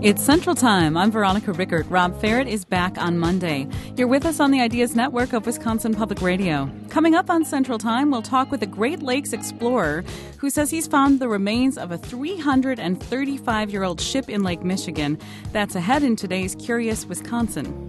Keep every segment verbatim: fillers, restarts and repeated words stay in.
It's Central Time. I'm Veronica Rickert. Rob Ferret is back on Monday. You're with us on the Ideas Network of Wisconsin Public Radio. Coming up on Central Time, we'll talk with a Great Lakes explorer who says he's found the remains of a three hundred thirty-five-year-old ship in Lake Michigan. That's ahead in today's Curious Wisconsin.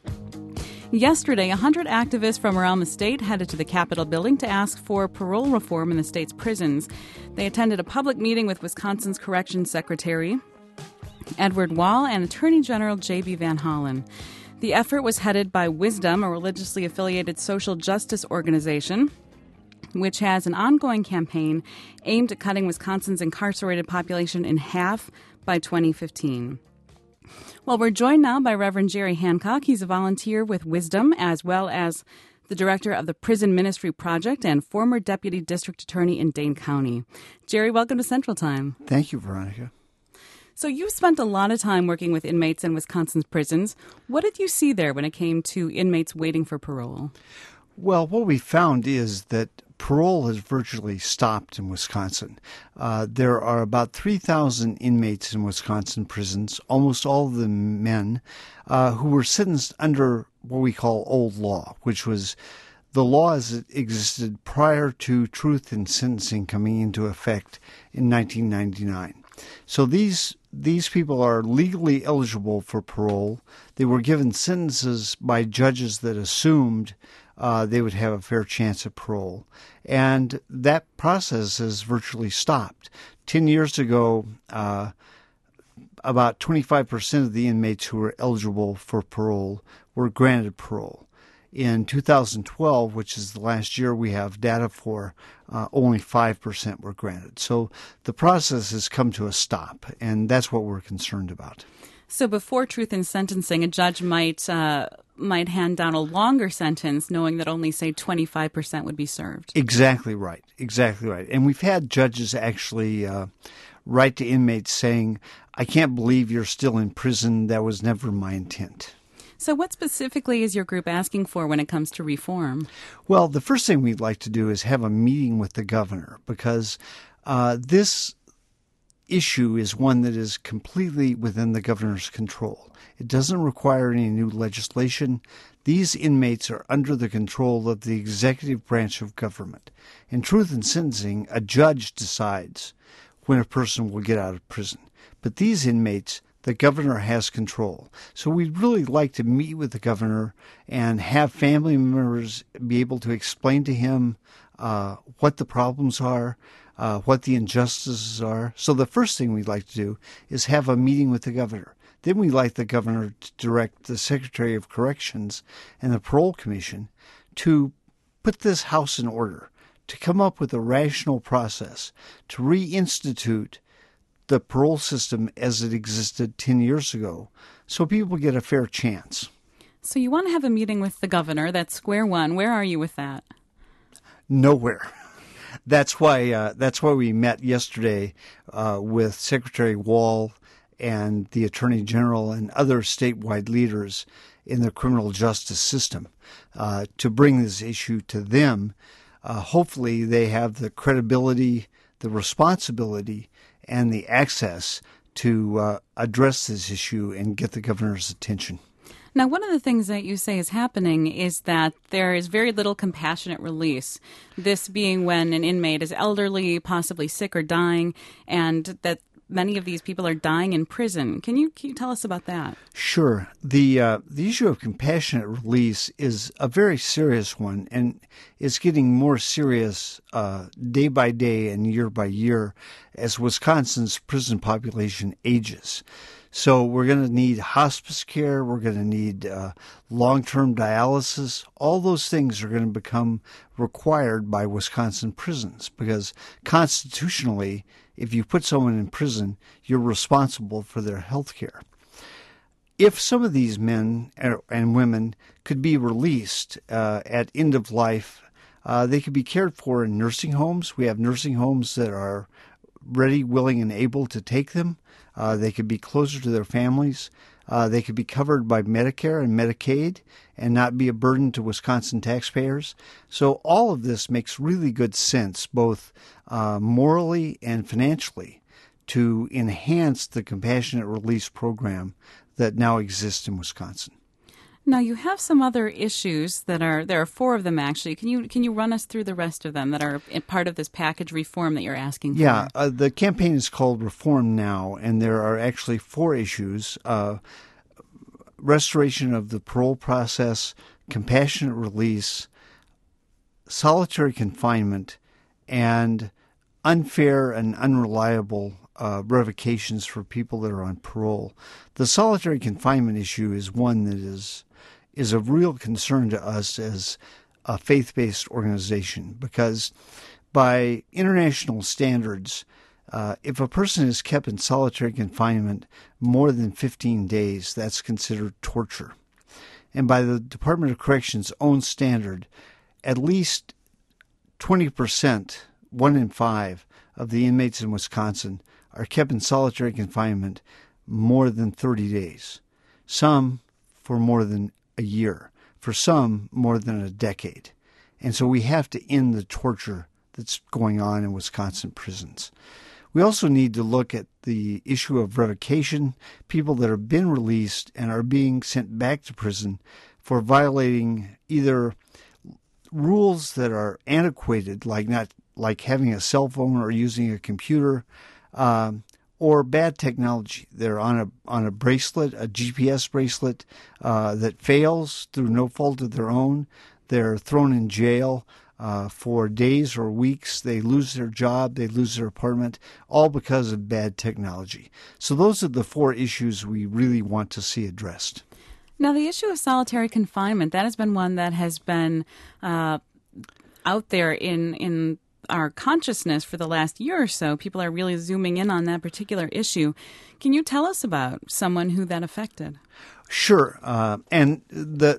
Yesterday, one hundred activists from around the state headed to the Capitol building to ask for parole reform in the state's prisons. They attended a public meeting with Wisconsin's Corrections Secretary Edward Wall and Attorney General J B Van Hollen. The effort was headed by Wisdom, a religiously affiliated social justice organization, which has an ongoing campaign aimed at cutting Wisconsin's incarcerated population in half by twenty fifteen. Well, we're joined now by Reverend Jerry Hancock. He's a volunteer with Wisdom, as well as the director of the Prison Ministry Project and former deputy district attorney in Dane County. Jerry, welcome to Central Time. Thank you, Veronica. So you've spent a lot of time working with inmates in Wisconsin's prisons. What did you see there when it came to inmates waiting for parole? Well, what we found is that parole has virtually stopped in Wisconsin. Uh, there are about three thousand inmates in Wisconsin prisons, almost all of them men, uh, who were sentenced under what we call old law, which was the law as it existed prior to truth in sentencing coming into effect in nineteen ninety-nine. So these these people are legally eligible for parole. They were given sentences by judges that assumed uh, they would have a fair chance at parole. And that process has virtually stopped. Ten years ago, uh, about twenty-five percent of the inmates who were eligible for parole were granted parole. In two thousand twelve, which is the last year we have data for, uh, only five percent were granted. So the process has come to a stop, and that's what we're concerned about. So before truth in sentencing, a judge might uh, might hand down a longer sentence knowing that only, say, twenty-five percent would be served. Exactly right. Exactly right. And we've had judges actually uh, write to inmates saying, I can't believe you're still in prison. That was never my intent. So what specifically is your group asking for when it comes to reform? Well, the first thing we'd like to do is have a meeting with the governor, because uh, this issue is one that is completely within the governor's control. It doesn't require any new legislation. These inmates are under the control of the executive branch of government. In truth in sentencing, a judge decides when a person will get out of prison. But these inmates, the governor has control. So we'd really like to meet with the governor and have family members be able to explain to him uh, what the problems are, uh, what the injustices are. So the first thing we'd like to do is have a meeting with the governor. Then we'd like the governor to direct the Secretary of Corrections and the Parole Commission to put this house in order, to come up with a rational process, to reinstitute the parole system as it existed ten years ago, so people get a fair chance. So you want to have a meeting with the governor. That's square one. Where are you with that? Nowhere. That's why uh, that's why we met yesterday uh, with Secretary Wall and the Attorney General and other statewide leaders in the criminal justice system uh, to bring this issue to them. Uh, hopefully they have the credibility, the responsibility, and the access to uh, address this issue and get the governor's attention. Now, one of the things that you say is happening is that there is very little compassionate release, this being when an inmate is elderly, possibly sick or dying, and that many of these people are dying in prison. Can you, can you tell us about that? Sure. The uh, the issue of compassionate release is a very serious one, and it's getting more serious uh, day by day and year by year as Wisconsin's prison population ages. So we're going to need hospice care. We're going to need uh, long-term dialysis. All those things are going to become required by Wisconsin prisons because constitutionally, if you put someone in prison, you're responsible for their health care. If some of these men and women could be released uh, at end of life, uh, they could be cared for in nursing homes. We have nursing homes that are ready, willing, and able to take them. Uh, they could be closer to their families. Uh, they could be covered by Medicare and Medicaid and not be a burden to Wisconsin taxpayers. So all of this makes really good sense, both uh, morally and financially, to enhance the compassionate release program that now exists in Wisconsin. Now, you have some other issues that are, there are four of them actually. Can you can you run us through the rest of them that are part of this package reform that you're asking for? Yeah, uh, the campaign is called Reform Now, and there are actually four issues. Uh, restoration of the parole process, compassionate release, solitary confinement, and unfair and unreliable uh, revocations for people that are on parole. The solitary confinement issue is one that is is a real concern to us as a faith-based organization, because by international standards, uh, if a person is kept in solitary confinement more than fifteen days, that's considered torture. And by the Department of Corrections' own standard, at least twenty percent, one in five, of the inmates in Wisconsin are kept in solitary confinement more than thirty days. Some for more than a year. For some, more than a decade. And so we have to end the torture that's going on in Wisconsin prisons. We also need to look at the issue of revocation, people that have been released and are being sent back to prison for violating either rules that are antiquated, like not like having a cell phone or using a computer, um, or bad technology. They're on a on a bracelet, a G P S bracelet uh, that fails through no fault of their own. They're thrown in jail uh, for days or weeks. They lose their job. They lose their apartment, all because of bad technology. So those are the four issues we really want to see addressed. Now, the issue of solitary confinement, that has been one that has been uh, out there in in our consciousness for the last year or so. People are really zooming in on that particular issue. Can you tell us about someone who that affected? Sure. Uh, and the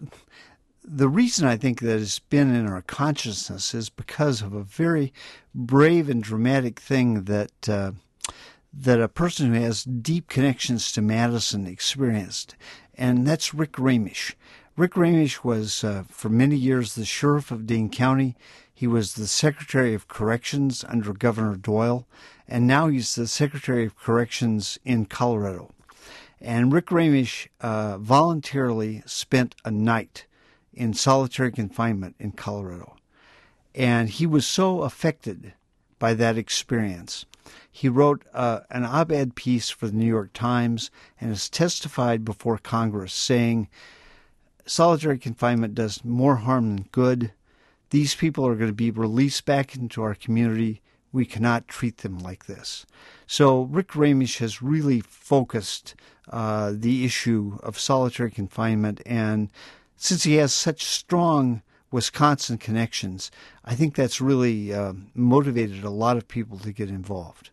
the reason I think that it's been in our consciousness is because of a very brave and dramatic thing that uh, that a person who has deep connections to Madison experienced, and that's Rick Ramish. Rick Ramish was, uh, for many years, the sheriff of Dane County. He was the Secretary of Corrections under Governor Doyle, and now he's the Secretary of Corrections in Colorado. And Rick Ramish uh, voluntarily spent a night in solitary confinement in Colorado. And he was so affected by that experience. He wrote uh, an op-ed piece for the New York Times and has testified before Congress saying, solitary confinement does more harm than good. These people are going to be released back into our community. We cannot treat them like this. So Rick Ramish has really focused uh, the issue of solitary confinement, and since he has such strong Wisconsin connections, I think that's really uh, motivated a lot of people to get involved.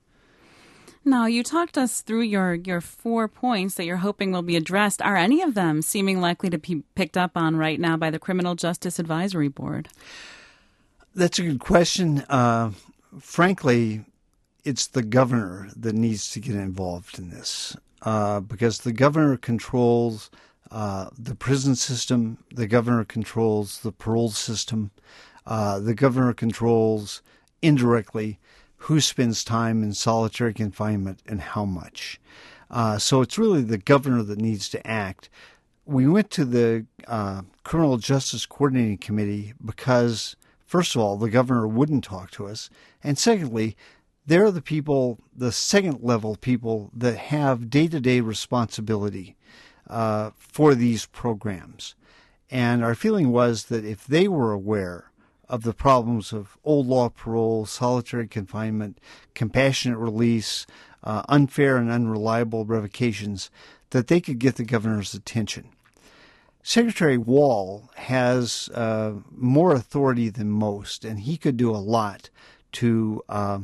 Now, you talked us through your, your four points that you're hoping will be addressed. Are any of them seeming likely to be picked up on right now by the Criminal Justice Advisory Board? That's a good question. Uh, frankly, it's the governor that needs to get involved in this uh, because the governor controls uh, the prison system. The governor controls the parole system. Uh, the governor controls indirectly who spends time in solitary confinement and how much. Uh, so it's really the governor that needs to act. We went to the uh, Criminal Justice Coordinating Committee because, first of all, the governor wouldn't talk to us. And secondly, they're the people, the second level people that have day-to-day responsibility uh, for these programs. And our feeling was that if they were aware of the problems of old law parole, solitary confinement, compassionate release, uh, unfair and unreliable revocations, that they could get the governor's attention. Secretary Wall has uh, more authority than most, and he could do a lot to uh,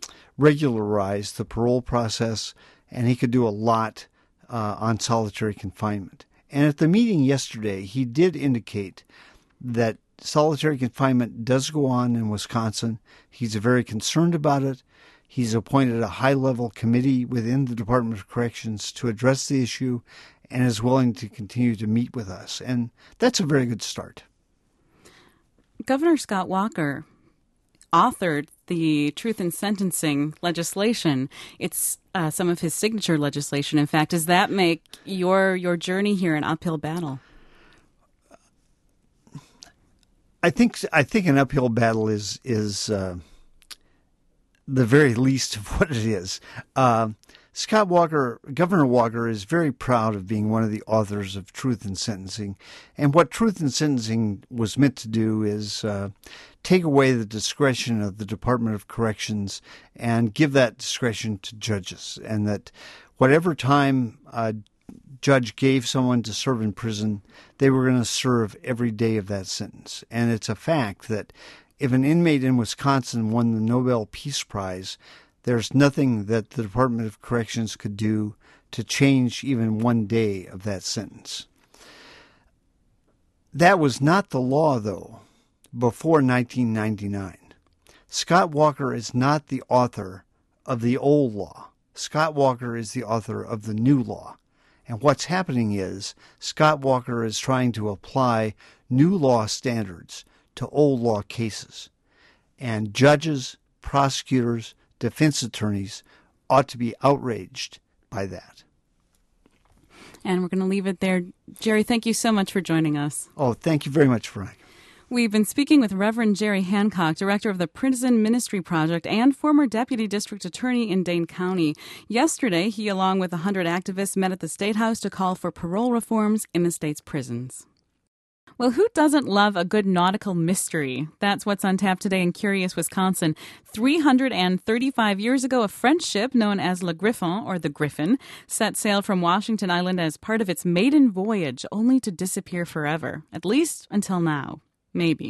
regularize the parole process, and he could do a lot uh, on solitary confinement. And at the meeting yesterday, he did indicate that solitary confinement does go on in Wisconsin. He's very concerned about it. He's appointed a high-level committee within the Department of Corrections to address the issue and is willing to continue to meet with us. And that's a very good start. Governor Scott Walker authored the truth in sentencing legislation. It's uh, some of his signature legislation, in fact. Does that make your your journey here an uphill battle? I think I think an uphill battle is is uh, the very least of what it is. Uh, Scott Walker, Governor Walker, is very proud of being one of the authors of Truth in Sentencing. And what Truth in Sentencing was meant to do is uh, take away the discretion of the Department of Corrections and give that discretion to judges. And that whatever time a judge gave someone to serve in prison, they were going to serve every day of that sentence. And it's a fact that if an inmate in Wisconsin won the Nobel Peace Prize, there's nothing that the Department of Corrections could do to change even one day of that sentence. That was not the law, though, before nineteen ninety-nine. Scott Walker is not the author of the old law. Scott Walker is the author of the new law. And what's happening is Scott Walker is trying to apply new law standards to old law cases. And judges, prosecutors, defense attorneys ought to be outraged by that. And we're going to leave it there. Jerry, thank you so much for joining us. Oh, thank you very much, Veronica. We've been speaking with Reverend Jerry Hancock, director of the Prison Ministry Project and former deputy district attorney in Dane County. Yesterday, he, along with one hundred activists, met at the State House to call for parole reforms in the state's prisons. Well, who doesn't love a good nautical mystery? That's what's on tap today in Curious, Wisconsin. three hundred thirty-five years ago, a French ship known as Le Griffon, or the Griffin, set sail from Washington Island as part of its maiden voyage, only to disappear forever, at least until now. Maybe.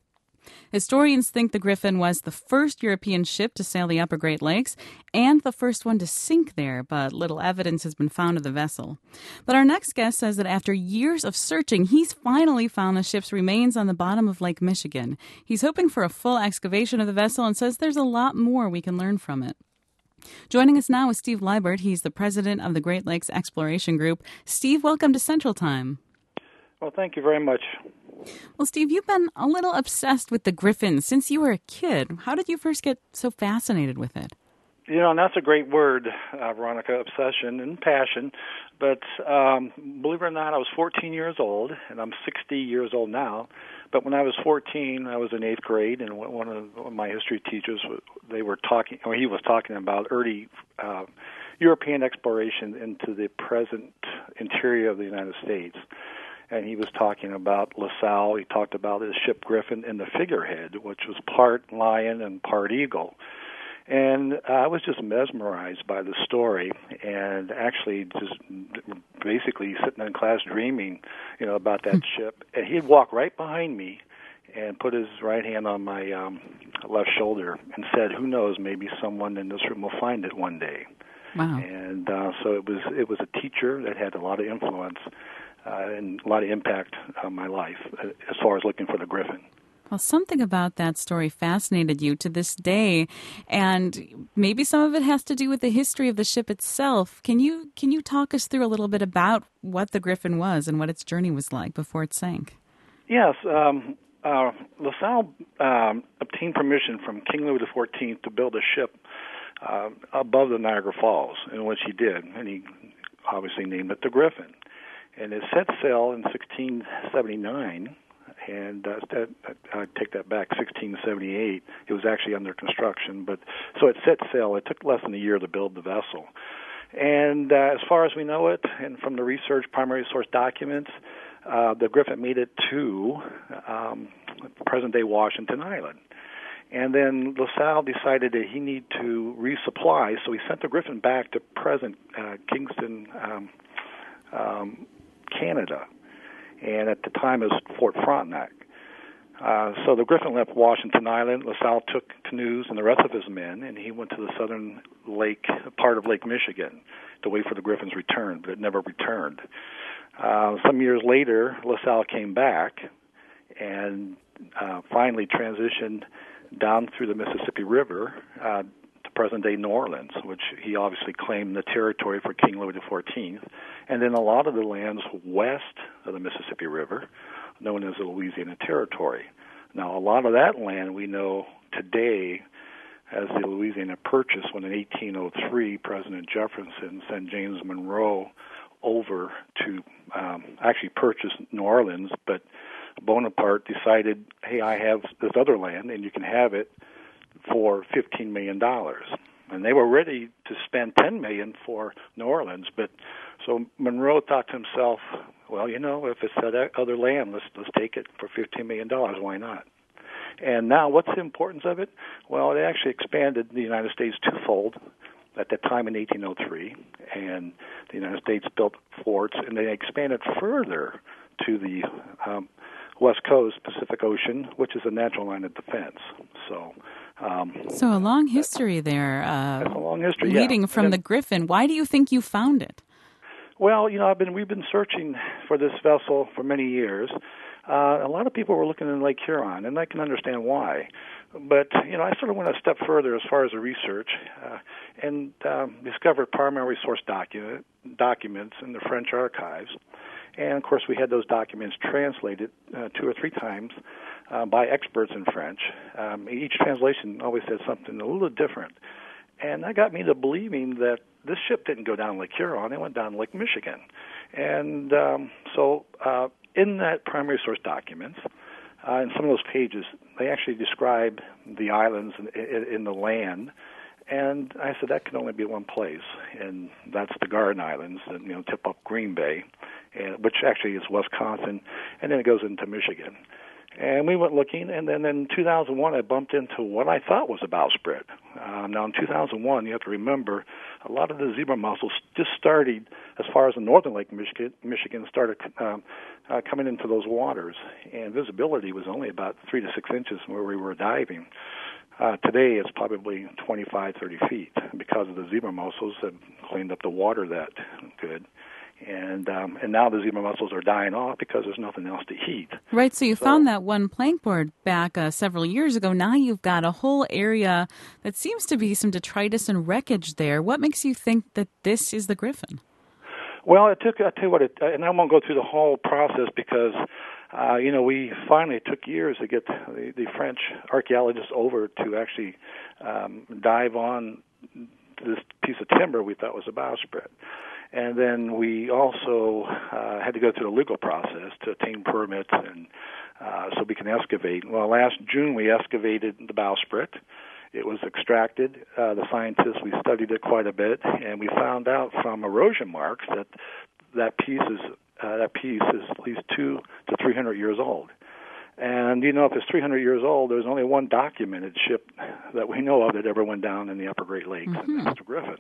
Historians think the Griffin was the first European ship to sail the upper Great Lakes and the first one to sink there, but little evidence has been found of the vessel. But our next guest says that after years of searching, he's finally found the ship's remains on the bottom of Lake Michigan. He's hoping for a full excavation of the vessel and says there's a lot more we can learn from it. Joining us now is Steve Liebert. He's the president of the Great Lakes Exploration Group. Steve, welcome to Central Time. Well, thank you very much. Well, Steve, you've been a little obsessed with the Griffin since you were a kid. How did you first get so fascinated with it? You know, and that's a great word, uh, Veronica, obsession and passion. But um, believe it or not, I was fourteen years old, and I'm sixty years old now. But when I was fourteen, I was in eighth grade, and one of my history teachers, they were talking, or he was talking about early uh, European exploration into the present interior of the United States. And he was talking about LaSalle. He talked about his ship Griffin and the figurehead, which was part lion and part eagle. And uh, I was just mesmerized by the story, and actually just basically sitting in class dreaming, you know, about that ship. And he'd walk right behind me and put his right hand on my um, left shoulder and said, "Who knows? Maybe someone in this room will find it one day." Wow! And uh, so it was. It was a teacher that had a lot of influence. Uh, and a lot of impact on my life uh, as far as looking for the Griffin. Well, something about that story fascinated you to this day, and maybe some of it has to do with the history of the ship itself. Can you can you talk us through a little bit about what the Griffin was and what its journey was like before it sank? Yes. Um, uh, LaSalle um, obtained permission from King Louis the fourteenth to build a ship uh, above the Niagara Falls, in which he did, and he obviously named it the Griffin. And it set sail in sixteen seventy-nine, and uh, that, I take that back, sixteen seventy-eight. It was actually under construction, but so it set sail. It took less than a year to build the vessel. And uh, as far as we know it, and from the research, primary source documents, uh, the Griffin made it to um, present-day Washington Island. And then LaSalle decided that he needed to resupply, so he sent the Griffin back to present uh, Kingston, um, um, Canada, and at the time it was Fort Frontenac. Uh, so the Griffin left Washington Island. LaSalle took canoes and the rest of his men, and he went to the southern lake, part of Lake Michigan, to wait for the Griffin's return, but it never returned. Uh, some years later, LaSalle came back and uh, finally transitioned down through the Mississippi River uh, to present-day New Orleans, which he obviously claimed the territory for King Louis the fourteenth, and then a lot of the lands west of the Mississippi River, known as the Louisiana Territory. Now, a lot of that land we know today as the Louisiana Purchase, when in eighteen oh three President Jefferson sent James Monroe over to um, actually purchase New Orleans, but Bonaparte decided, hey, I have this other land, and you can have it for fifteen million dollars. And they were ready to spend ten million dollars for New Orleans, but so Monroe thought to himself, well, you know, if it's that other land, let's let's take it for fifteen million dollars. Why not? And now, what's the importance of it? Well, it actually expanded the United States twofold at that time in eighteen oh three, and the United States built forts, and they expanded further to the um, West Coast, Pacific Ocean, which is a natural line of defense. So, um, so a long history there. Uh, that's a long history, leading yeah. from and, the Griffin. Why do you think you found it? Well, you know, I've been we've been searching for this vessel for many years. Uh, a lot of people were looking in Lake Huron, and I can understand why. But, you know, I sort of went a step further as far as the research uh, and um, discovered primary source document, documents in the French archives. And, of course, we had those documents translated uh, two or three times uh, by experts in French. Um, each translation always said something a little different. And that got me to believing that this ship didn't go down Lake Huron, it went down Lake Michigan. And um, so uh, in that primary source documents, uh, in some of those pages, they actually describe the islands in, in, in the land. And I said that can only be one place, and that's the Garden Islands that, you know, tip up Green Bay, and, which actually is Wisconsin, and then it goes into Michigan. And we went looking, and then in two thousand one, I bumped into what I thought was a bowsprit. Uh, now, in two thousand one, you have to remember, a lot of the zebra mussels just started, as far as the northern Lake Michigan, Michigan started um, uh, coming into those waters, and visibility was only about three to six inches where we were diving. Uh, today, it's probably twenty-five, thirty feet because of the zebra mussels have cleaned up the water that good. And um, and now the zebra mussels are dying off because there's nothing else to eat. Right, so you so, found that one plank board back uh, several years ago. Now you've got a whole area that seems to be some detritus and wreckage there. What makes you think that this is the Griffin? Well, it took, I'll tell you what, it, and I won't go through the whole process because, uh, you know, we finally it took years to get the, the French archaeologists over to actually um, dive on this piece of timber we thought was a bowsprit. And then we also uh, had to go through the legal process to obtain permits and uh, so we can excavate. Well, last June we excavated the bowsprit. It was extracted. Uh, the scientists, we studied it quite a bit, and we found out from erosion marks that that piece is uh, that piece is at least two to three hundred years old. And you know, if it's three hundred years old, there's only one documented ship that we know of that ever went down in the Upper Great Lakes, mm-hmm. and that's the Griffin.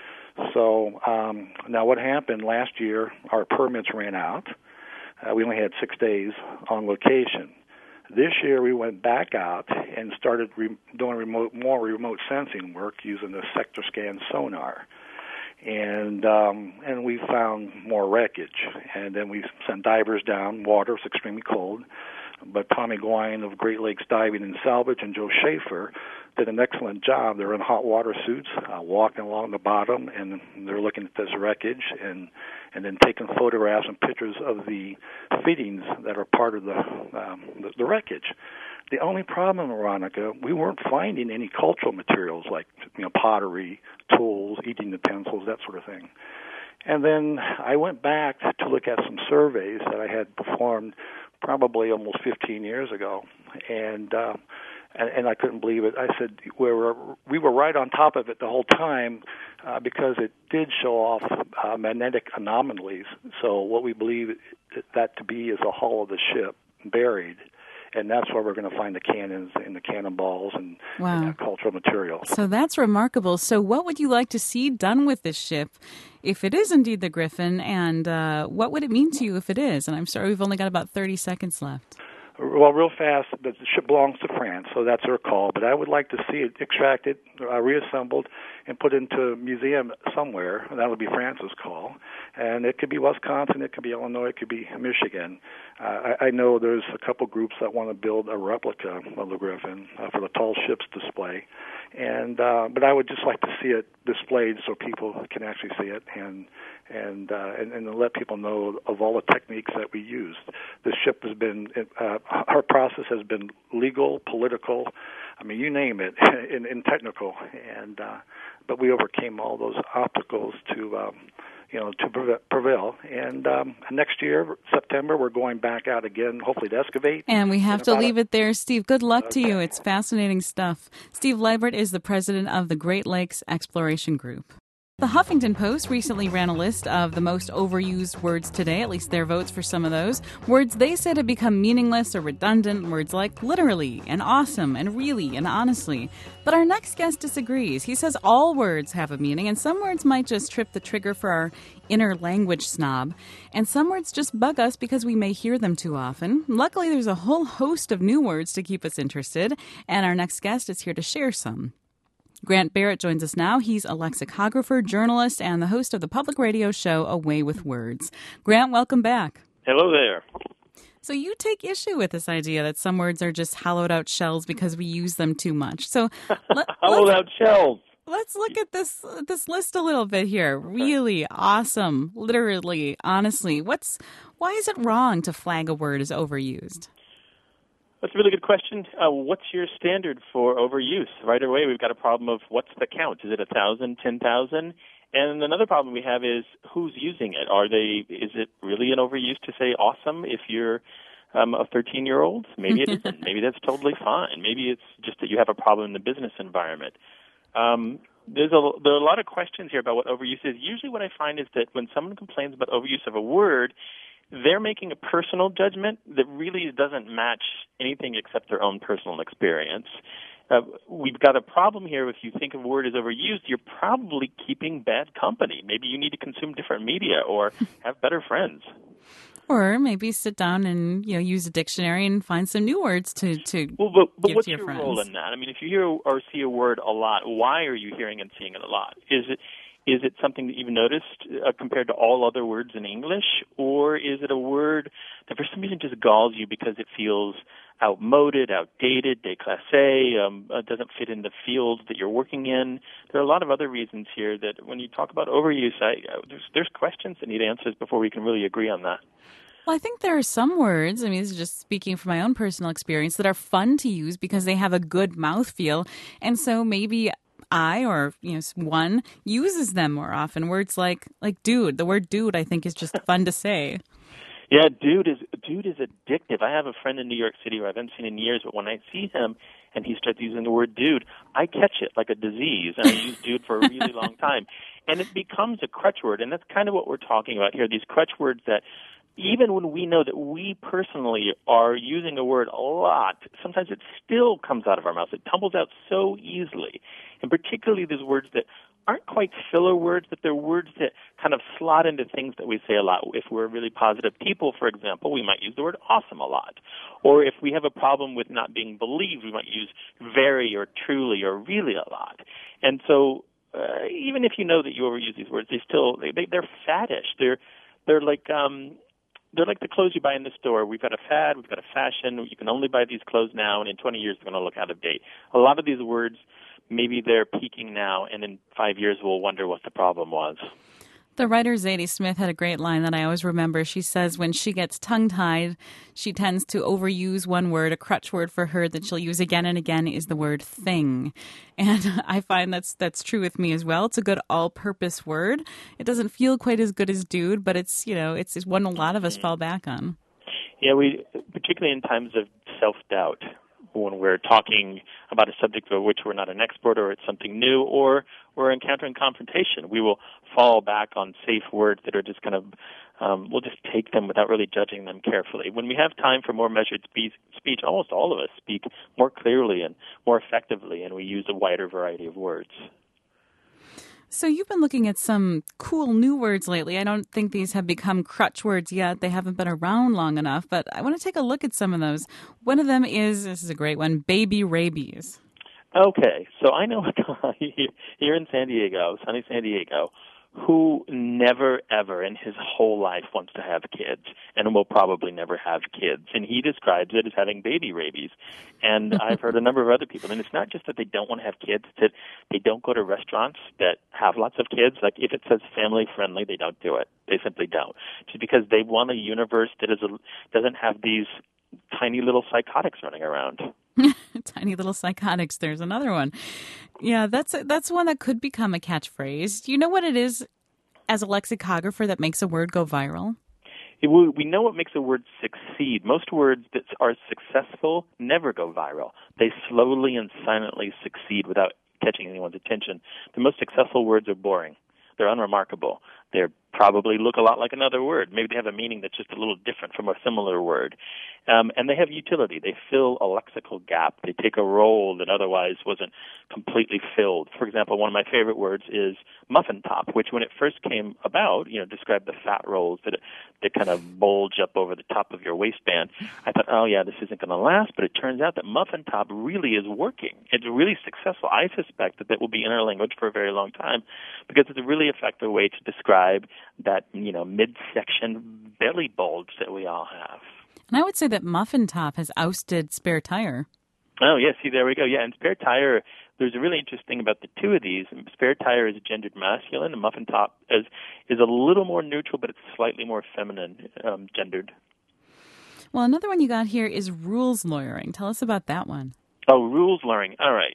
So um, now what happened last year, our permits ran out. Uh, we only had six days on location. This year we went back out and started re- doing remote, more remote sensing work using the sector scan sonar. And um, and we found more wreckage. And then we sent divers down. Water was extremely cold. But Tommy Gwine of Great Lakes Diving and Salvage and Joe Schaefer did an excellent job. They're in hot water suits, uh, walking along the bottom, and they're looking at this wreckage and and then taking photographs and pictures of the fittings that are part of the um, the, the wreckage. The only problem, Veronica, we weren't finding any cultural materials like, you know, pottery, tools, eating utensils, that sort of thing. And then I went back to look at some surveys that I had performed probably almost fifteen years ago, and uh, and, and I couldn't believe it. I said we were we were right on top of it the whole time uh, because it did show off uh, magnetic anomalies. So what we believe that to be is a hull of the ship buried. And that's where we're going to find the cannons and the cannonballs and, wow. and cultural materials. So that's remarkable. So what would you like to see done with this ship if it is indeed the Griffin, and uh, what would it mean to you if it is? And I'm sorry, we've only got about thirty seconds left. Well, real fast, the ship belongs to France, so that's our call. But I would like to see it extracted, uh, reassembled, and put into a museum somewhere. That would be France's call. And it could be Wisconsin, it could be Illinois, it could be Michigan. Uh, I, I know there's a couple groups that want to build a replica of the Griffin uh, for the tall ships display. And uh, but I would just like to see it displayed so people can actually see it and and uh, and, and let people know of all the techniques that we used. This ship has been uh, our process has been legal, political, I mean, you name it, in, in technical, and uh, but we overcame all those obstacles to, um, you know, to prevail. And um, next year, September, we're going back out again, hopefully to excavate. And we have to leave a, it there, Steve. Good luck okay. to you. It's fascinating stuff. Steve Liebert is the president of the Great Lakes Exploration Group. The Huffington Post recently ran a list of the most overused words today, at least their votes for some of those. Words they said have become meaningless or redundant, words like literally and awesome and really and honestly. But our next guest disagrees. He says all words have a meaning, and some words might just trip the trigger for our inner language snob, and some words just bug us because we may hear them too often. Luckily, there's a whole host of new words to keep us interested, and our next guest is here to share some. Grant Barrett joins us now. He's a lexicographer, journalist, and the host of the public radio show A Way with Words. Grant, welcome back. Hello there. So you take issue with this idea that some words are just hollowed out shells because we use them too much. So let, hollowed out shells. Let's look at this this list a little bit here. Really, awesome, literally, honestly. What's why is it wrong to flag a word as overused? That's a really good question. Uh, what's your standard for overuse? Right away, we've got a problem of what's the count? Is it a thousand, ten thousand? And another problem we have is who's using it. Are they? Is it really an overuse to say awesome if you're um, a thirteen-year-old? Maybe it isn't. Maybe that's totally fine. Maybe it's just that you have a problem in the business environment. Um, there's a there are a lot of questions here about what overuse is. Usually, what I find is that when someone complains about overuse of a word, they're making a personal judgment that really doesn't match anything except their own personal experience. Uh, we've got a problem here. If you think a word is overused, you're probably keeping bad company. Maybe you need to consume different media or have better friends. Or maybe sit down and, you know, use a dictionary and find some new words to, to well, but, but give what's to your, your friends. role in that? I mean, if you hear or see a word a lot, why are you hearing and seeing it a lot? Is it Is it something that you've noticed uh, compared to all other words in English, or is it a word that for some reason just galls you because it feels outmoded, outdated, déclassé, um, uh, doesn't fit in the field that you're working in? There are a lot of other reasons here that when you talk about overuse, I, uh, there's, there's questions that need answers before we can really agree on that. Well, I think there are some words, I mean, this is just speaking from my own personal experience, that are fun to use because they have a good mouthfeel, and so maybe I or you know one uses them more often. Words like like dude. The word dude I think is just fun to say. Yeah, dude is dude is addictive. I have a friend in New York City who I haven't seen in years, but when I see him and he starts using the word dude, I catch it like a disease, and I use dude for a really long time. And it becomes a crutch word, and that's kind of what we're talking about here, these crutch words that even when we know that we personally are using a word a lot, sometimes it still comes out of our mouths. It tumbles out so easily. And particularly these words that aren't quite filler words, but they're words that kind of slot into things that we say a lot. If we're really positive people, for example, we might use the word awesome a lot. Or if we have a problem with not being believed, we might use very or truly or really a lot. And so uh, even if you know that you overuse these words, they still, they, they, they're faddish. They're, they're like... Um, They're like the clothes you buy in the store. We've got a fad, we've got a fashion. You can only buy these clothes now, and in twenty years they're going to look out of date. A lot of these words, maybe they're peaking now, and in five years we'll wonder what the problem was. The writer Zadie Smith had a great line that I always remember. She says when she gets tongue-tied, she tends to overuse one word. A crutch word for her that she'll use again and again is the word thing. And I find that's that's true with me as well. It's a good all-purpose word. It doesn't feel quite as good as dude, but it's, you know, it's, it's one a lot of us fall back on. Yeah, we particularly in times of self-doubt, when we're talking about a subject of which we're not an expert or it's something new or we're encountering confrontation, we will fall back on safe words that are just kind of, um, we'll just take them without really judging them carefully. When we have time for more measured speech, speech, almost all of us speak more clearly and more effectively, and we use a wider variety of words. So you've been looking at some cool new words lately. I don't think these have become crutch words yet. They haven't been around long enough, but I want to take a look at some of those. One of them is, this is a great one, baby rabies. Okay, so I know a guy here in San Diego, sunny San Diego, who never, ever in his whole life wants to have kids and will probably never have kids. And he describes it as having baby rabies. And I've heard a number of other people. And it's not just that they don't want to have kids, it's that they don't go to restaurants that have lots of kids. Like if it says family-friendly, they don't do it. They simply don't. Just because they want a universe that is a, doesn't have these tiny little psychotics running around. Tiny little psychotics. There's another one. Yeah, that's that's one that could become a catchphrase. Do you know what it is as a lexicographer that makes a word go viral? It, we know what makes a word succeed. Most words that are successful never go viral. They slowly and silently succeed without catching anyone's attention. The most successful words are boring. They're unremarkable. They probably look a lot like another word. Maybe they have a meaning that's just a little different from a similar word. Um, and they have utility. They fill a lexical gap. They take a role that otherwise wasn't completely filled. For example, one of my favorite words is muffin top, which when it first came about, you know, described the fat rolls that that kind of bulge up over the top of your waistband. I thought, oh yeah, this isn't going to last. But it turns out that muffin top really is working. It's really successful. I suspect that that will be in our language for a very long time because it's a really effective way to describe that, you know, midsection belly bulge that we all have. And I would say that muffin top has ousted spare tire. Oh, yeah, see, there we go. Yeah, and spare tire, there's a really interesting thing about the two of these. Spare tire is gendered masculine, and muffin top is is a little more neutral, but it's slightly more feminine um, gendered. Well, another one you got here is rules lawyering. Tell us about that one. Oh, rules lawyering. All right.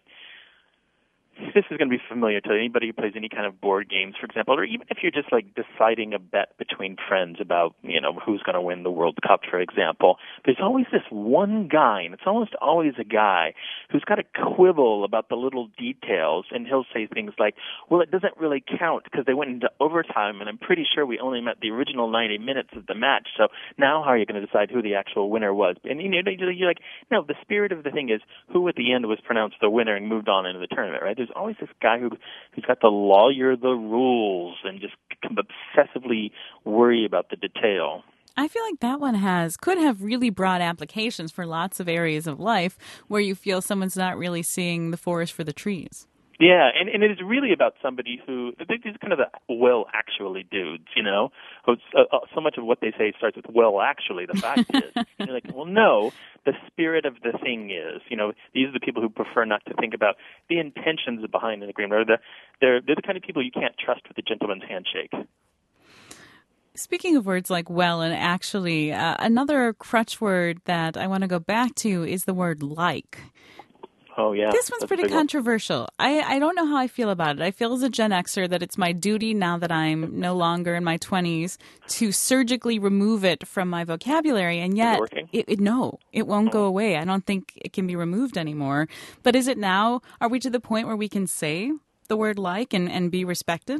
This is going to be familiar to anybody who plays any kind of board games, for example, or even if you're just like deciding a bet between friends about, you know, who's going to win the World Cup, for example. There's always this one guy, and it's almost always a guy, who's got a quibble about the little details, and he'll say things like, well, it doesn't really count because they went into overtime, and I'm pretty sure we only met the original ninety minutes of the match, so now how are you going to decide who the actual winner was? And you know, you're like, no, the spirit of the thing is who at the end was pronounced the winner and moved on into the tournament, right? There's always this guy who, who's got to lawyer the rules and just obsessively worry about the detail. I feel like that one has could have really broad applications for lots of areas of life where you feel someone's not really seeing the forest for the trees. Yeah, and, and it is really about somebody who, these kind of the well, actually dudes, you know. Uh, uh, so much of what they say starts with, well, actually, the fact is. And you're like, well, no, the spirit of the thing is, you know, these are the people who prefer not to think about the intentions behind an agreement. Or the, they're, they're the kind of people you can't trust with a gentleman's handshake. Speaking of words like well and actually, uh, another crutch word that I want to go back to is the word like. Oh, yeah. This one's pretty controversial. I, I don't know how I feel about it. I feel as a Gen Xer that it's my duty now that I'm no longer in my twenties to surgically remove it from my vocabulary. And yet, is it working? It, it, no, it won't go away. I don't think it can be removed anymore. But is it now? Are we to the point where we can say the word like and, and be respected?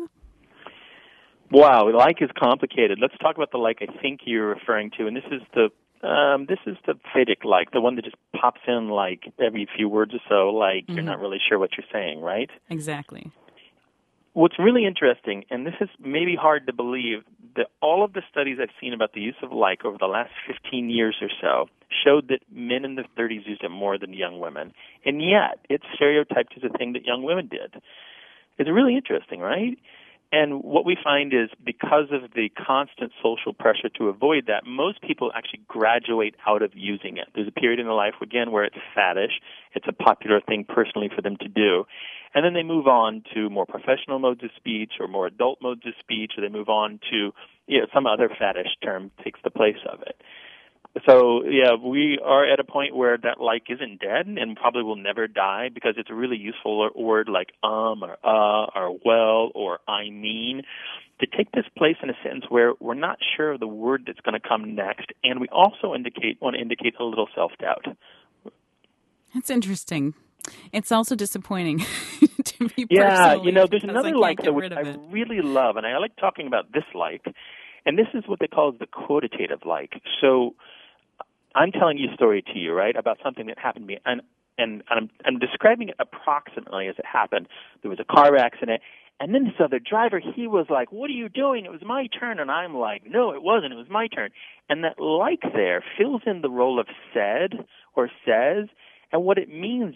Wow, like is complicated. Let's talk about the like I think you're referring to. And this is the Um, this is the Vedic like, the one that just pops in like every few words or so, like mm-hmm. You're not really sure what you're saying, right? Exactly. What's really interesting, and this is maybe hard to believe, that all of the studies I've seen about the use of like over the last fifteen years or so showed that men in their thirties used it more than young women. And yet, it's stereotyped as a thing that young women did. It's really interesting, right? And what we find is because of the constant social pressure to avoid that, most people actually graduate out of using it. There's a period in their life, again, where it's faddish. It's a popular thing personally for them to do. And then they move on to more professional modes of speech or more adult modes of speech, or they move on to, you know, some other faddish term takes the place of it. So, yeah, we are at a point where that like isn't dead and probably will never die because it's a really useful word like um or uh or well or I mean to take this place in a sentence where we're not sure of the word that's going to come next, and we also indicate want to indicate a little self-doubt. That's interesting. It's also disappointing to me yeah, personally. You know, there's another I like that which I really love, and I like talking about this like, and this is what they call the quotative like. So I'm telling you a story to you, right, about something that happened to me, and and I'm, I'm describing it approximately as it happened. There was a car accident, and then this other driver, he was like, what are you doing? It was my turn. And I'm like, no, it wasn't. It was my turn. And that like there fills in the role of said or says, and what it means is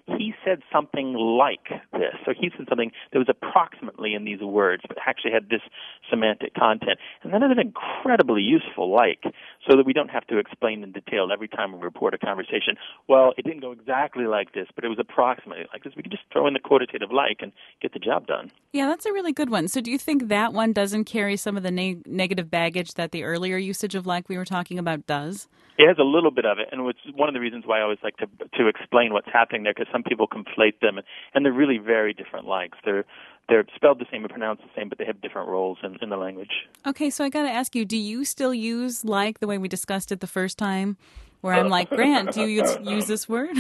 he said something like this. So he said something that was approximately in these words, but actually had this semantic content. And that is an incredibly useful like, so that we don't have to explain in detail every time we report a conversation. Well, it didn't go exactly like this, but it was approximately like this. We can just throw in the quotative like and get the job done. Yeah, that's a really good one. So do you think that one doesn't carry some of the ne- negative baggage that the earlier usage of like we were talking about does? It has a little bit of it, and it's one of the reasons why I always like to to explain what's happening there, because some people conflate them, and they're really very different likes. They're they're spelled the same and pronounced the same, but they have different roles in, in the language. Okay, so I got to ask you, do you still use like the way we discussed it the first time, where I'm like, Grant, do you use, use this word?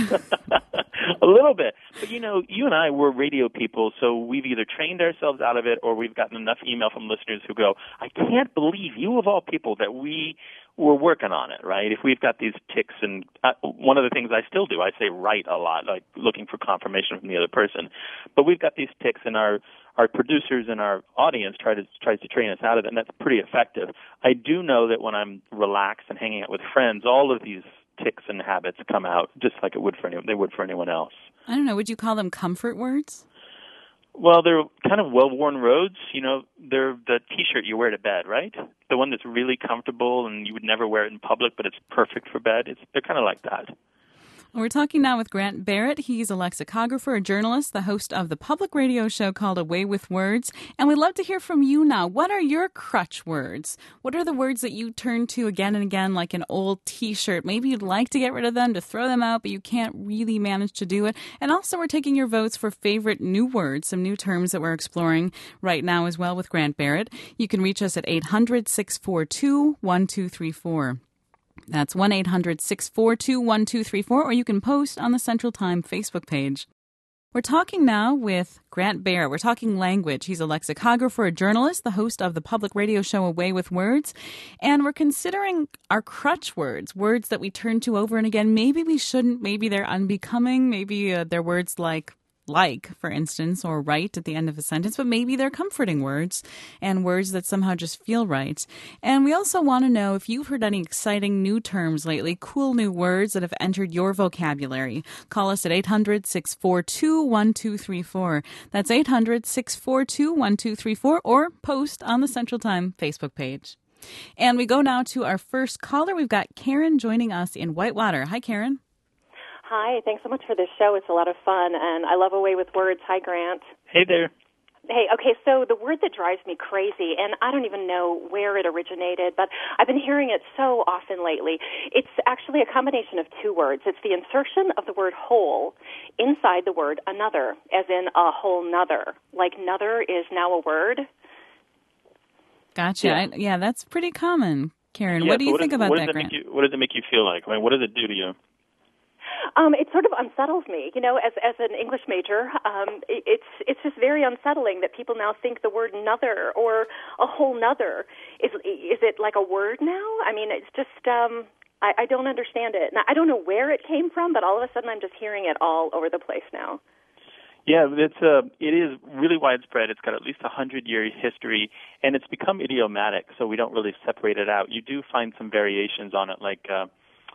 A little bit. But, you know, you and I were radio people, so we've either trained ourselves out of it or we've gotten enough email from listeners who go, I can't believe you of all people that we were working on it, right? If we've got these tics, and uh, one of the things I still do, I say right a lot, like looking for confirmation from the other person. But we've got these tics, and our our producers and our audience try to tries to train us out of it, and that's pretty effective. I do know that when I'm relaxed and hanging out with friends, all of these tics and habits come out just like it would for anyone, they would for anyone else. I don't know. Would you call them comfort words? Well, they're kind of well-worn roads. You know, they're the T-shirt you wear to bed, right? The one that's really comfortable and you would never wear it in public, but it's perfect for bed. It's, they're kind of like that. We're talking now with Grant Barrett. He's a lexicographer, a journalist, the host of the public radio show called Away with Words. And we'd love to hear from you now. What are your crutch words? What are the words that you turn to again and again, like an old T-shirt? Maybe you'd like to get rid of them, to throw them out, but you can't really manage to do it. And also we're taking your votes for favorite new words, some new terms that we're exploring right now as well with Grant Barrett. You can reach us at eight hundred, six four two, one two three four. That's one eight hundred, six four two, one two three four, or you can post on the Central Time Facebook page. We're talking now with Grant Barrett. We're talking language. He's a lexicographer, a journalist, the host of the public radio show Away with Words. And we're considering our crutch words, words that we turn to over and again. Maybe we shouldn't. Maybe they're unbecoming. Maybe uh, they're words like like, for instance, or right at the end of a sentence, but maybe they're comforting words and words that somehow just feel right. And we also want to know if you've heard any exciting new terms lately, cool new words that have entered your vocabulary. Call us at eight hundred, six four two, one two three four. That's eight hundred, six four two, one two three four, or post on the Central Time Facebook page. And we go now to our first caller. We've got Karen joining us in Whitewater. Hi, Karen. Hi, thanks so much for this show. It's a lot of fun, and I love Away with Words. Hi, Grant. Hey there. Hey, okay, so the word that drives me crazy, and I don't even know where it originated, but I've been hearing it so often lately. It's actually a combination of two words. It's the insertion of the word whole inside the word another, as in a whole nother. Like nother is now a word. Gotcha. Yeah, I, yeah that's pretty common, Karen. Yeah, what do you what think does, about what that, does Grant? Make you, what does it make you feel like? I mean, what does it do to you? Um, it sort of unsettles me, you know. As as an English major, um, it, it's it's just very unsettling that people now think the word "nother" or a whole nother is is it like a word now? I mean, it's just um, I, I don't understand it. Now, I don't know where it came from, but all of a sudden I'm just hearing it all over the place now. Yeah, it's uh, it is really widespread. It's got at least a hundred-year history, and it's become idiomatic, so we don't really separate it out. You do find some variations on it, like uh,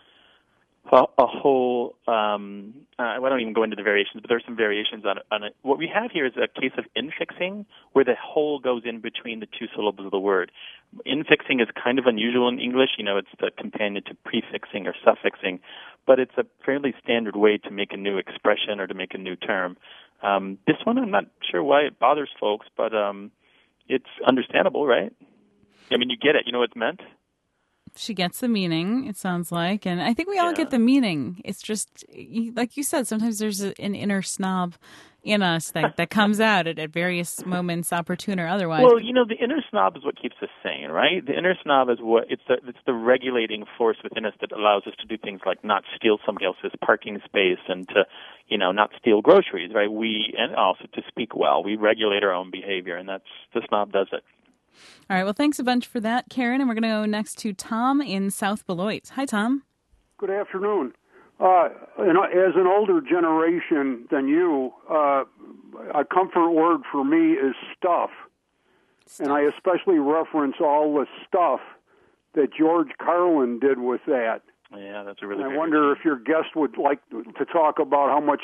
a, a whole. Um, uh, I don't even go into the variations, but there's some variations on it, on it. What we have here is a case of infixing, where the whole goes in between the two syllables of the word. Infixing is kind of unusual in English. You know, it's the companion to prefixing or suffixing, but it's a fairly standard way to make a new expression or to make a new term. Um, this one, I'm not sure why it bothers folks, but um, it's understandable, right? I mean, you get it. You know what it's meant? She gets the meaning, it sounds like. And I think we all Yeah. get the meaning. It's just, like you said, sometimes there's a, an inner snob in us that, that comes out at, at various moments, opportune or otherwise. Well, you know, the inner snob is what keeps us sane, right? The inner snob is what it's the it's the regulating force within us that allows us to do things like not steal somebody else's parking space and to, you know, not steal groceries, right? We and also to speak well. We regulate our own behavior, and that's the snob does it. All right. Well, thanks a bunch for that, Karen. And we're going to go next to Tom in South Beloit. Hi, Tom. Good afternoon. Uh, and as an older generation than you, uh, a comfort word for me is stuff. stuff. And I especially reference all the stuff that George Carlin did with that. Yeah, that's a really and I great wonder routine. if your guest would like to talk about how much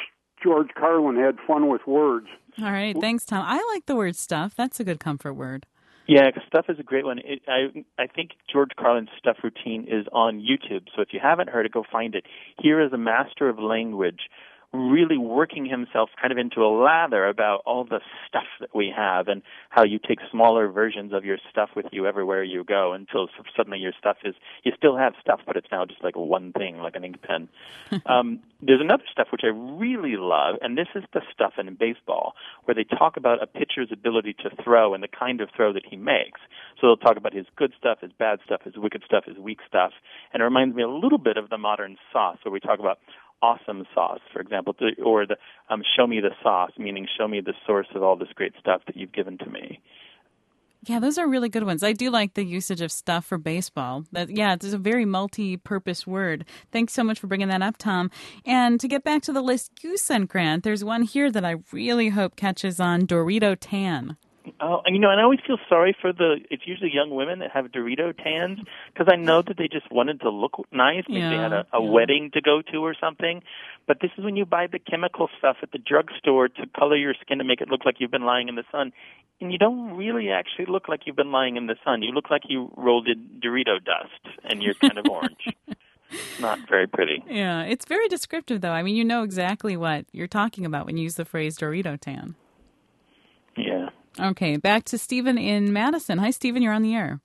George Carlin had fun with words. All right. Thanks, Tom. I like the word stuff. That's a good comfort word. Yeah, stuff is a great one. It, I I think George Carlin's stuff routine is on YouTube, so if you haven't heard it, go find it. Here is a master of language really working himself kind of into a lather about all the stuff that we have and how you take smaller versions of your stuff with you everywhere you go until suddenly your stuff is, you still have stuff, but it's now just like one thing, like an ink pen. um, there's another stuff which I really love, and this is the stuff in baseball where they talk about a pitcher's ability to throw and the kind of throw that he makes. So they'll talk about his good stuff, his bad stuff, his wicked stuff, his weak stuff, and it reminds me a little bit of the modern sauce where we talk about awesome sauce, for example, or the um, show me the sauce, meaning show me the source of all this great stuff that you've given to me. Yeah, those are really good ones. I do like the usage of stuff for baseball. That, yeah, it's a very multi-purpose word. Thanks so much for bringing that up, Tom. And to get back to the list you sent, Grant, there's one here that I really hope catches on, Dorito tan. Oh, and you know, and I always feel sorry for the, it's usually young women that have Dorito tans, because I know that they just wanted to look nice. Maybe yeah, they had a, a yeah. wedding to go to or something. But this is when you buy the chemical stuff at the drugstore to color your skin to make it look like you've been lying in the sun. And you don't really actually look like you've been lying in the sun. You look like you rolled in Dorito dust, and you're kind of orange. Not very pretty. Yeah, it's very descriptive, though. I mean, you know exactly what you're talking about when you use the phrase Dorito tan. Yeah. Okay, back to Stephen in Madison. Hi, Stephen. You're on the air.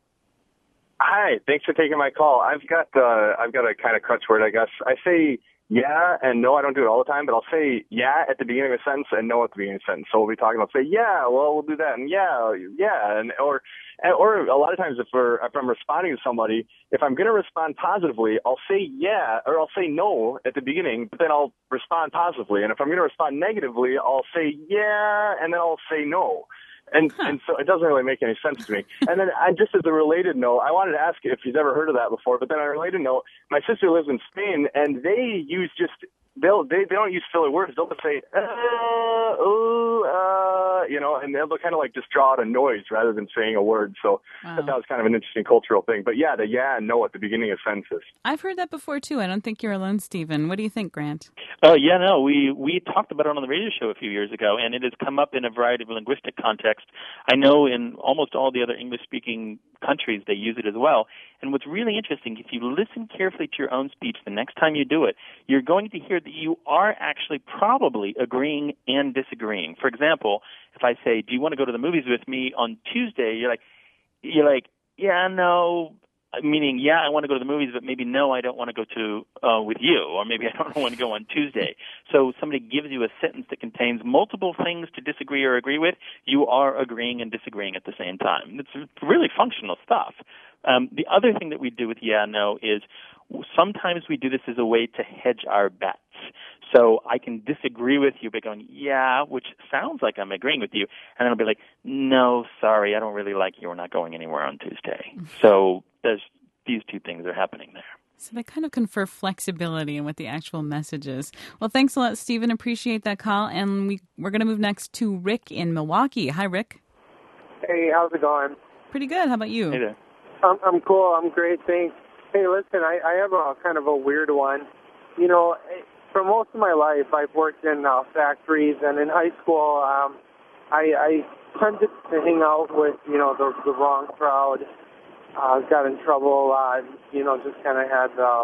Hi. Thanks for taking my call. I've got uh, I've got a kind of crutch word, I guess. I say yeah and no. I don't do it all the time, but I'll say yeah at the beginning of a sentence and no at the beginning of a sentence. So we'll be talking about say yeah, well we'll do that, and yeah, yeah, and or or a lot of times if we're if I'm responding to somebody, if I'm going to respond positively, I'll say yeah or I'll say no at the beginning, but then I'll respond positively. And if I'm going to respond negatively, I'll say yeah and then I'll say no. And huh. and so it doesn't really make any sense to me. And then I, just as a related note, I wanted to ask if you've ever heard of that before, but then on a related note, my sister lives in Spain, and they use just, they'll, they, they don't use filler words. They'll just say, uh, ooh, uh, you know, and they'll kind of like just draw out a noise rather than saying a word. So wow. I thought that was kind of an interesting cultural thing. But yeah, the yeah and no at the beginning of sentences. I've heard that before, too. I don't think you're alone, Stephen. What do you think, Grant? Oh, uh, yeah, no, we, we talked about it on the radio show a few years ago, and it has come up in a variety of linguistic contexts. I know in almost all the other English-speaking countries they use it as well. And what's really interesting, if you listen carefully to your own speech the next time you do it, you're going to hear that you are actually probably agreeing and disagreeing. For example, if I say, do you want to go to the movies with me on Tuesday? You're like, you're like, yeah, no, meaning, yeah, I want to go to the movies, but maybe no, I don't want to go to uh, with you, or maybe I don't want to go on Tuesday. So somebody gives you a sentence that contains multiple things to disagree or agree with. You are agreeing and disagreeing at the same time. It's really functional stuff. Um, the other thing that we do with yeah, no is sometimes we do this as a way to hedge our bets. So I can disagree with you by going, yeah, which sounds like I'm agreeing with you, and then I'll be like, no, sorry, I don't really like you. We're not going anywhere on Tuesday. So there's, these two things are happening there. So they kind of confer flexibility in what the actual message is. Well, thanks a lot, Stephen. Appreciate that call. And we, we're going to move next to Rick in Milwaukee. Hi, Rick. Hey, how's it going? Pretty good. How about you? Hey there. I'm, I'm cool. I'm great. Thanks. Hey, listen, I, I have a kind of a weird one. You know, for most of my life, I've worked in uh, factories, and in high school, um, I, I tended to hang out with, you know, the, the wrong crowd. Uh, got in trouble a lot, you know, just kind of had uh,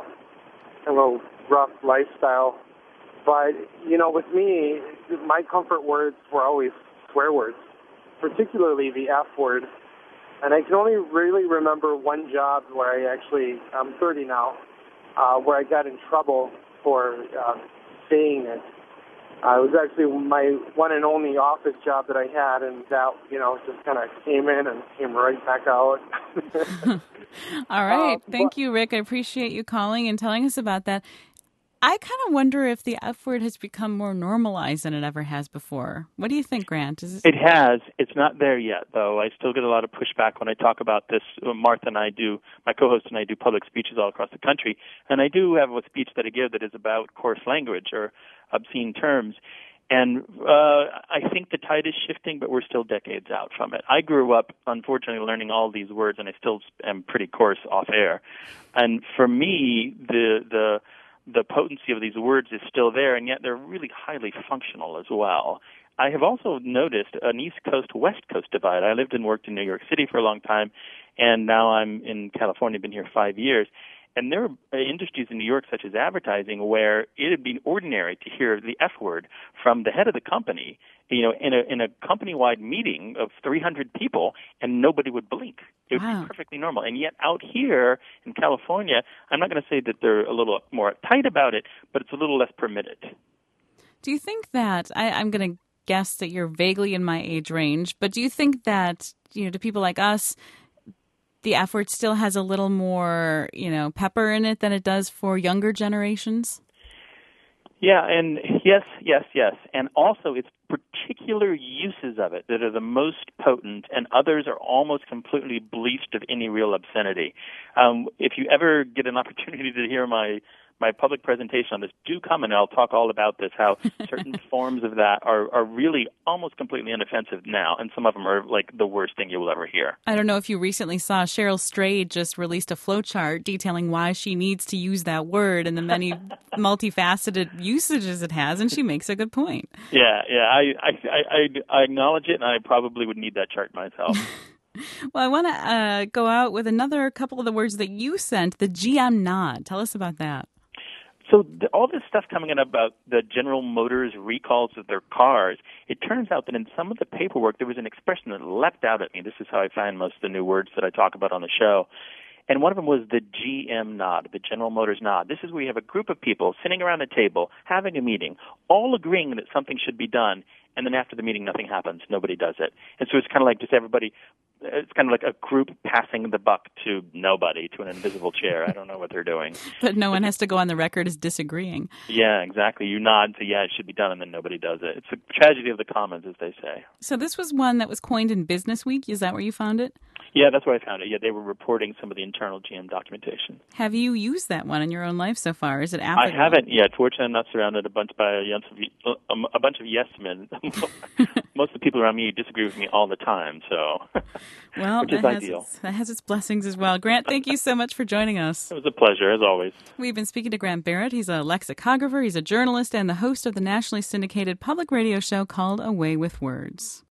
a little rough lifestyle. But, you know, with me, my comfort words were always swear words, particularly the F word. And I can only really remember one job where I actually, I'm thirty now, uh, where I got in trouble for uh, saying it. Uh, it was actually my one and only office job that I had, and that, you know, just kind of came in and came right back out. All right. Uh, Thank but, you, Rick. I appreciate you calling and telling us about that. I kind of wonder if the F word has become more normalized than it ever has before. What do you think, Grant? Is this... It has. It's not there yet, though. I still get a lot of pushback when I talk about this. Martha and I do, my co-host and I do public speeches all across the country, and I do have a speech that I give that is about coarse language or obscene terms. And uh, I think the tide is shifting, but we're still decades out from it. I grew up, unfortunately, learning all these words, and I still am pretty coarse off air. And for me, the the the potency of these words is still there, and yet they're really highly functional as well. I have also noticed an East Coast, West Coast divide. I lived and worked in New York City for a long time, and now I'm in California, been here five years. And there are industries in New York, such as advertising, where it would be ordinary to hear the F word from the head of the company, you know, in a in a company-wide meeting of three hundred people, and nobody would blink. It would Wow. be perfectly normal. And yet out here in California, I'm not going to say that they're a little more tight about it, but it's a little less permitted. Do you think that, I, I'm going to guess that you're vaguely in my age range, but do you think that, you know, to people like us, the F word still has a little more, you know, pepper in it than it does for younger generations? Yeah, and yes, yes, yes. And also it's particular uses of it that are the most potent, and others are almost completely bleached of any real obscenity. Um, if you ever get an opportunity to hear my my public presentation on this, do come and I'll talk all about this, how certain forms of that are, are really almost completely inoffensive now, and some of them are like the worst thing you will ever hear. I don't know if you recently saw Cheryl Strayed just released a flowchart detailing why she needs to use that word and the many multifaceted usages it has, and she makes a good point. Yeah, yeah, I, I, I, I acknowledge it, and I probably would need that chart myself. Well, I want to uh, go out with another couple of the words that you sent, the G M nod. Tell us about that. So the, all this stuff coming in about the General Motors recalls of their cars, it turns out that in some of the paperwork there was an expression that leapt out at me. This is how I find most of the new words that I talk about on the show. And one of them was the G M nod, the General Motors nod. This is where you have a group of people sitting around a table, having a meeting, all agreeing that something should be done, and then after the meeting nothing happens. Nobody does it. And so it's kind of like just everybody, it's kind of like a group passing the buck to nobody, to an invisible chair. I don't know what they're doing. But no one has to go on the record as disagreeing. Yeah, exactly. You nod and say, yeah, it should be done, and then nobody does it. It's a tragedy of the commons, as they say. So this was one that was coined in Business Week. Is that where you found it? Yeah, that's where I found it. Yeah, they were reporting some of the internal G M documentation. Have you used that one in your own life so far? Is it applicable? I haven't yet. Fortunately, I'm not surrounded a bunch by a, a bunch of yes men. Most of the people around me disagree with me all the time, so well, which is that has ideal. Its, that has its blessings as well. Grant, thank you so much for joining us. It was a pleasure, as always. We've been speaking to Grant Barrett. He's a lexicographer, he's a journalist, and the host of the nationally syndicated public radio show called Away with Words.